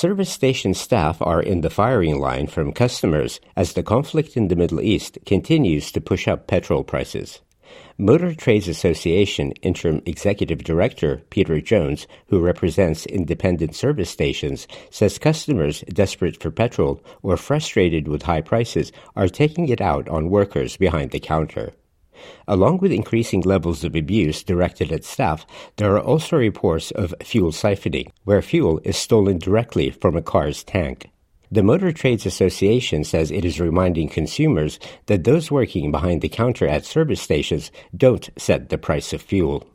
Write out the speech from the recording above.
service station staff are in the firing line from customers as the conflict in the Middle East continues to push up petrol prices. Motor Trades Association Interim Executive Director Peter Jones, who represents independent service stations, says customers desperate for petrol or frustrated with high prices are taking it out on workers behind the counter. Along with increasing levels of abuse directed at staff, there are also reports of fuel siphoning, where fuel is stolen directly from a car's tank. The Motor Trades Association says it is reminding consumers that those working behind the counter at service stations don't set the price of fuel.